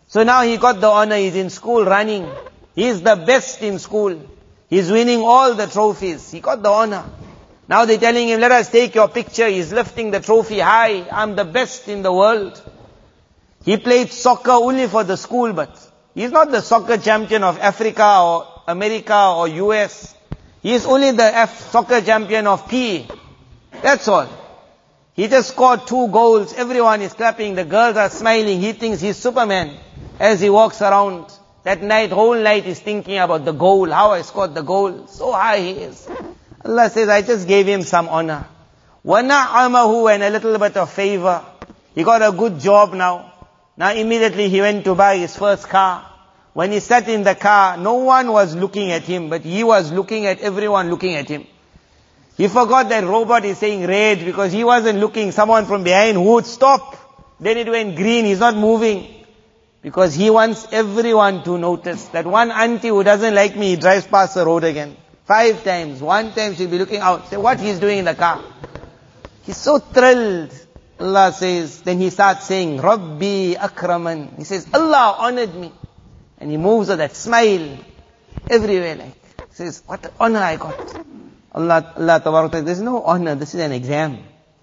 So now he got the honor, he's in school running. He's the best in school. He's winning all the trophies. He got the honor. Now they're telling him, let us take your picture. He's lifting the trophy high. I'm the best in the world. He played soccer only for the school, but he's not the soccer champion of Africa or America or U S. He is only the F soccer champion of P E. That's all. He just scored two goals. Everyone is clapping. The girls are smiling. He thinks he's Superman. As he walks around, that night, whole night is thinking about the goal, how I scored the goal. So high he is. Allah says, I just gave him some honor. وَنَعَمَهُ, and a little bit of favor. He got a good job now. Now immediately he went to buy his first car. When he sat in the car, no one was looking at him, but he was looking at everyone looking at him. He forgot that robot is saying red because he wasn't looking. Someone from behind would stop. Then it went green, he's not moving. Because he wants everyone to notice that one auntie who doesn't like me, he drives past the road again. Five times. One time she'll be looking out. Say, what he's doing in the car. He's so thrilled. Allah says, then he starts saying, Rabbi akraman. He says, Allah honored me. And he moves with that smile everywhere like. He says, what honor I got. Allah, Allah Tabarak Ta'ala, there's no honor, this is an exam.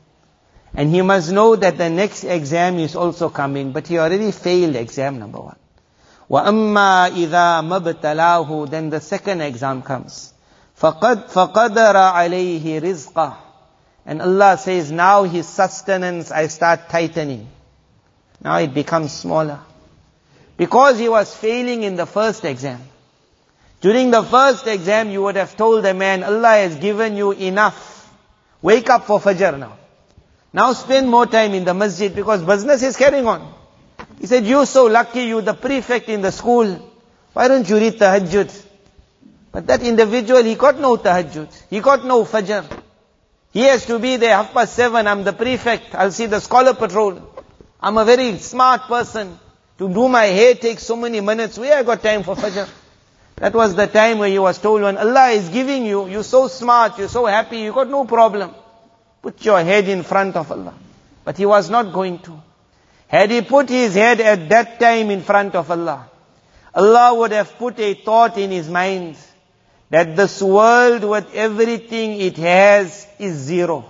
And he must know that the next exam is also coming, but he already failed exam number one. وَأَمَّا إِذَا مَبْتَلَاهُ, then the second exam comes. فَقَدْ فَقَدَرَ عَلَيْهِ رِزْقَهُ, and Allah says, now his sustenance I start tightening. Now it becomes smaller. Because he was failing in the first exam. During the first exam, you would have told the man, Allah has given you enough. Wake up for Fajr now. Now spend more time in the masjid because business is carrying on. He said, you're so lucky, you're the prefect in the school. Why don't you read tahajjud? But that individual, he got no tahajjud. He got no Fajr. He has to be there half past seven. I'm the prefect. I'll see the scholar patrol. I'm a very smart person. To do my hair takes so many minutes. Where I got time for Fajr? That was the time where he was told, when Allah is giving you, you're so smart, you're so happy, you got no problem. Put your head in front of Allah. But he was not going to. Had he put his head at that time in front of Allah, Allah would have put a thought in his mind that this world with everything it has is zero.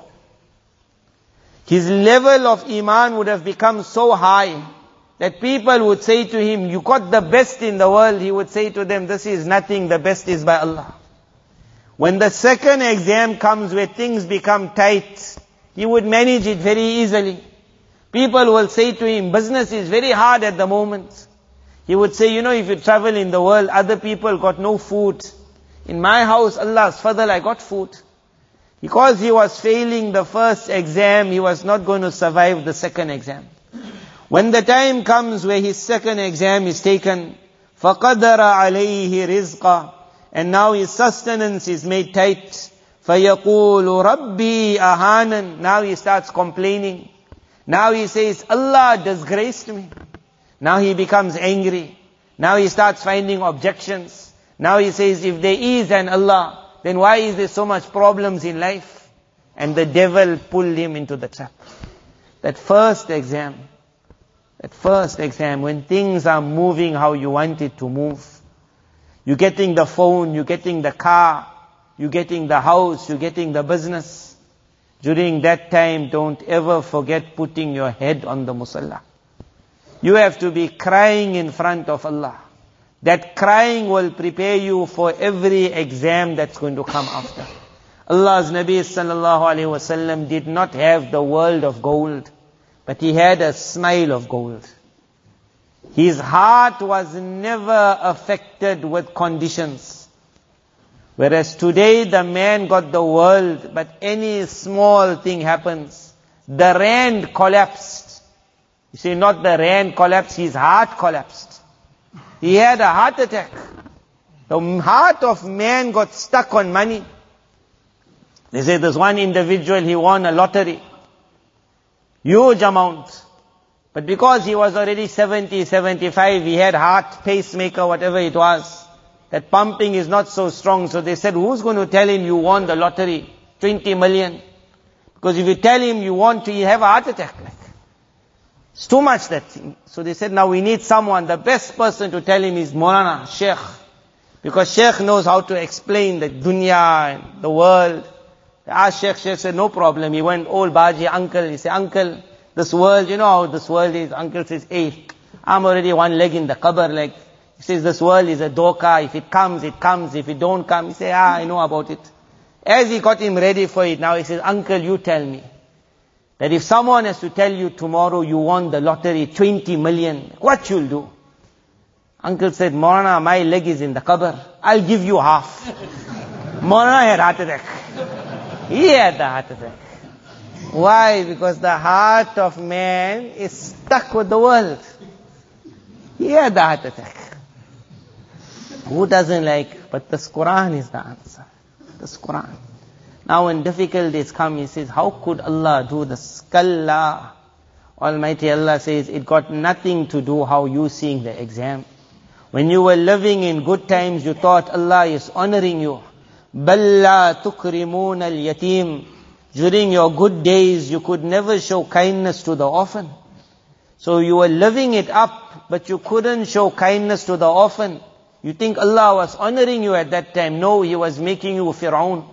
His level of iman would have become so high that people would say to him, you got the best in the world. He would say to them, this is nothing, the best is by Allah. When the second exam comes where things become tight, he would manage it very easily. People will say to him, business is very hard at the moment. He would say, you know, if you travel in the world, other people got no food. In my house, Allah's fadl, I got food. Because he was failing the first exam, he was not going to survive the second exam. When the time comes where his second exam is taken, فَقَدَرَ عَلَيْهِ رِزْقًا, and now his sustenance is made tight. فَيَقُولُ رَبِّي أَهَانًا, now he starts complaining. Now he says, Allah disgraced me. Now he becomes angry. Now he starts finding objections. Now he says, if there is an Allah, then why is there so much problems in life? And the devil pulled him into the trap. That first exam, that first exam, when things are moving how you want it to move, you're getting the phone, you're getting the car, you're getting the house, you're getting the business. During that time, don't ever forget putting your head on the musalla. You have to be crying in front of Allah. That crying will prepare you for every exam that's going to come after. Allah's Nabi sallallahu alaihi wasallam did not have the world of gold, but he had a smile of gold. His heart was never affected with conditions. Whereas today the man got the world, but any small thing happens. The rand collapsed. You see, not the rand collapsed, his heart collapsed. He had a heart attack. The heart of man got stuck on money. They say there's one individual, he won a lottery. Huge amount. But because he was already seventy, seventy-five, he had heart, pacemaker, whatever it was. That pumping is not so strong. So they said, who's going to tell him you won the lottery? twenty million. Because if you tell him you want to, you have a heart attack. Like. It's too much that thing. So they said, now we need someone. The best person to tell him is Maulana, Sheikh. Because Sheikh knows how to explain the dunya and the world. They asked Sheikh, Sheikh said, no problem. He went, old Baji, uncle. He said, uncle, this world, you know how this world is? Uncle says, hey, I'm already one leg in the qabr, like, he says, this world is a doka. If it comes, it comes. If it don't come, he says, ah, I know about it. As he got him ready for it, now he says, uncle, you tell me, that if someone has to tell you tomorrow you won the lottery, twenty million, what you'll do? Uncle said, Maulana, my leg is in the qabr. I'll give you half. Maulana had heart attack. He had the heart attack. Why? Because the heart of man is stuck with the world. He had the heart attack. Who doesn't like? But this Quran is the answer. This Quran. Now when difficulties come, he says, how could Allah do this? Kalla. Almighty Allah says, it got nothing to do how you seeing the exam. When you were living in good times, you thought Allah is honoring you. Balla tukrimun al-yatim. During your good days, you could never show kindness to the orphan. So you were living it up, but you couldn't show kindness to the orphan. You think Allah was honoring you at that time. No, He was making you Fir'aun.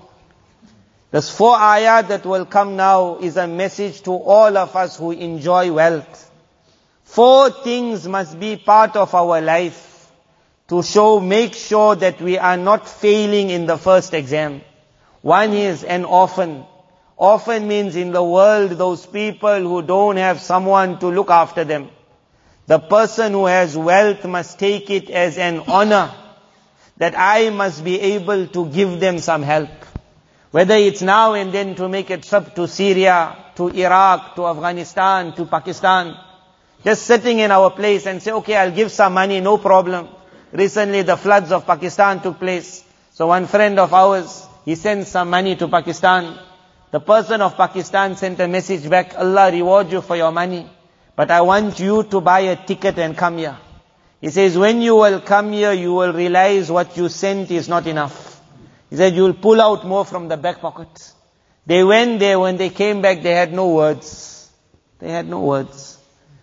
This four ayat that will come now is a message to all of us who enjoy wealth. Four things must be part of our life to show, make sure that we are not failing in the first exam. One is an orphan. Orphan means in the world those people who don't have someone to look after them. The person who has wealth must take it as an honor that I must be able to give them some help. Whether it's now and then to make a trip to Syria, to Iraq, to Afghanistan, to Pakistan. Just sitting in our place and say, okay, I'll give some money, no problem. Recently the floods of Pakistan took place. So one friend of ours, he sent some money to Pakistan. The person of Pakistan sent a message back, Allah reward you for your money. But I want you to buy a ticket and come here. He says, when you will come here, you will realize what you sent is not enough. He said, you will pull out more from the back pocket. They went there, when they came back, they had no words. They had no words.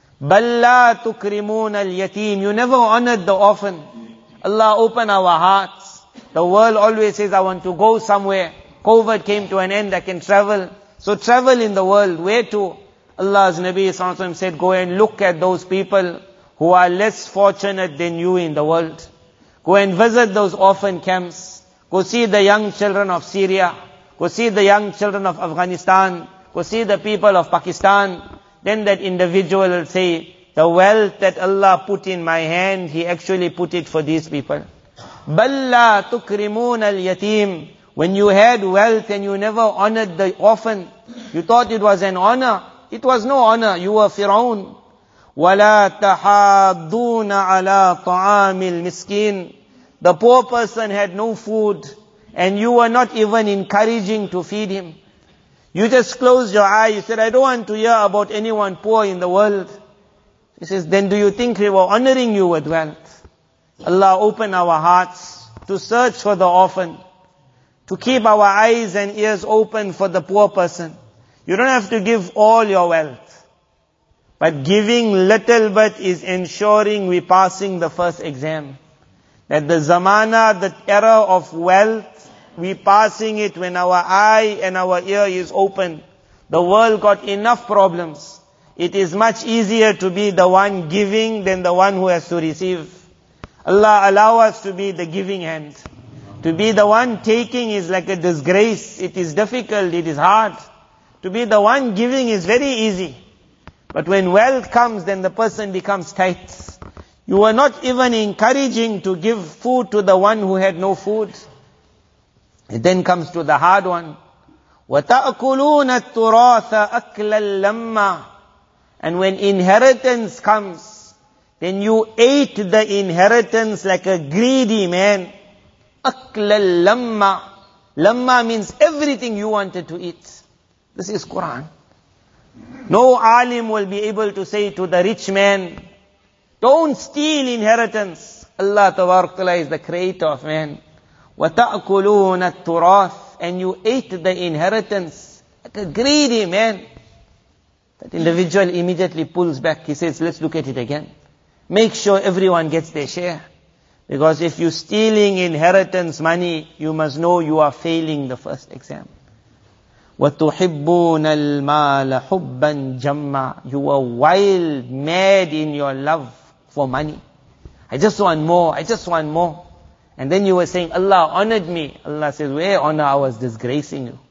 Balla tukrimun al-yatim. You never honored the orphan. Allah open our hearts. The world always says, I want to go somewhere. COVID came to an end, I can travel. So travel in the world. Where to? Allah's Nabi Sallallahu Alaihi Wasallam said, go and look at those people who are less fortunate than you in the world. Go and visit those orphan camps. Go see the young children of Syria. Go see the young children of Afghanistan. Go see the people of Pakistan. Then that individual will say, the wealth that Allah put in my hand, He actually put it for these people. Balla tukrimun al-yatim. When you had wealth and you never honored the orphan, you thought it was an honor. It was no honor. You were Fir'aun. وَلَا تَحَاضُّونَ عَلَىٰ طَعَامِ الْمِسْكِينِ. The poor person had no food, and you were not even encouraging to feed him. You just closed your eye. You said, I don't want to hear about anyone poor in the world. He says, then do you think we were honoring you with wealth? Allah open our hearts to search for the orphan, to keep our eyes and ears open for the poor person. You don't have to give all your wealth. But giving little bit is ensuring we passing the first exam. That the zamana, the era of wealth, we passing it when our eye and our ear is open. The world got enough problems. It is much easier to be the one giving than the one who has to receive. Allah allow us to be the giving hand. To be the one taking is like a disgrace. It is difficult, it is hard. To be the one giving is very easy. But when wealth comes, then the person becomes tight. You were not even encouraging to give food to the one who had no food. It then comes to the hard one. وَتَأْكُلُونَ التُّرَاثَ أَكْلًا لَمَّا. And when inheritance comes, then you ate the inheritance like a greedy man. أَكْلًا لَمَّا. Lamma means everything you wanted to eat. This is Quran. No alim will be able to say to the rich man, don't steal inheritance. Allah Tabarak Ta'ala is the creator of man. وَتَأْكُلُونَ التُّرَاث. And you ate the inheritance like a greedy man. That individual immediately pulls back. He says, let's look at it again. Make sure everyone gets their share. Because if you're stealing inheritance money, you must know you are failing the first exam. وَتُحِبُّونَ الْمَالَ حُبًّا جَمًّا. You are wild, mad in your love for money. I just want more, I just want more. And then you were saying, Allah honored me. Allah says, where honor? I was disgracing you.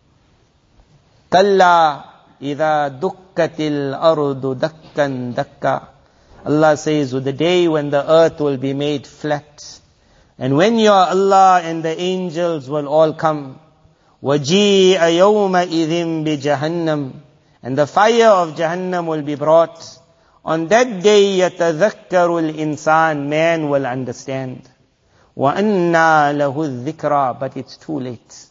كَلَّا إِذَا دُكَّتِ الْأَرْضُ دَكًّا دَكًّا. Allah says, the day when the earth will be made flat. And when your Allah and the angels will all come. وَجِيءَ يَوْمَئِذٍ بِجَهَنَّمٍ. And the fire of Jahannam will be brought. On that day, يَتَذَكَّرُ الْإِنسان. Man will understand. وَأَنَّا لَهُ الذِّكْرَى. But it's too late.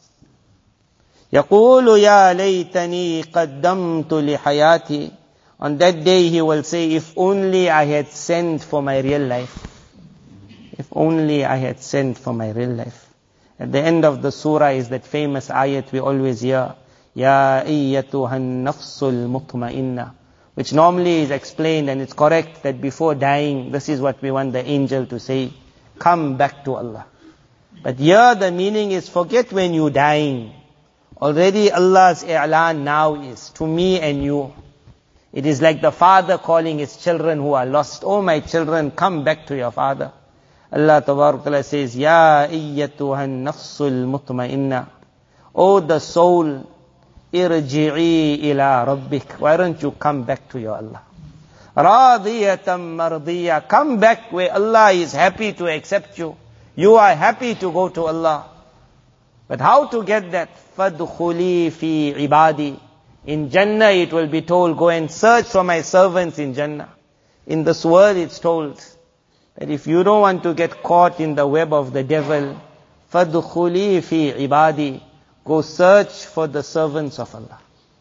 يَقُولُ يَا لَيْتَنِي قَدَّمْتُ لِحَيَاتِي. On that day he will say, if only I had sent for my real life. If only I had sent for my real life. At the end of the surah is that famous ayat we always hear. Ya ayyatuhan nafsul mutma'inna. Which normally is explained, and it's correct that before dying, this is what we want the angel to say. Come back to Allah. But here the meaning is, forget when you're dying. Already Allah's i'lan now is to me and you. It is like the father calling his children who are lost. Oh my children, come back to your father. Allah Tabarak Ta'ala says, Ya ayyatuhan nafsul mutma'inna. Oh the soul, irji'i ila rabbik. Why don't you come back to your Allah? Radiyatan mardiya. Come back where Allah is happy to accept you. You are happy to go to Allah. But how to get that? Fadkhuli fi ibadi. In Jannah it will be told, go and search for my servants in Jannah. In this world it's told that if you don't want to get caught in the web of the devil, فَادْخُلِي فِي عِبَادِي. Go search for the servants of Allah.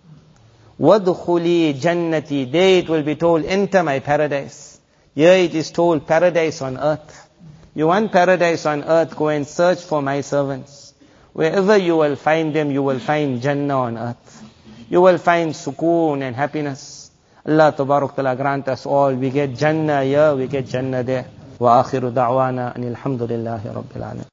وَادْخُلِي جَنَّتِي. There it will be told, enter my paradise. Here it is told, paradise on earth. You want paradise on earth, go and search for my servants. Wherever you will find them, you will find Jannah on earth. You will find sukoon and happiness. Allah Tabarak Ta'ala grant us all. We get Jannah here, we get Jannah there. Wa akhiru da'wana anil hamdulillahi rabbil alamin.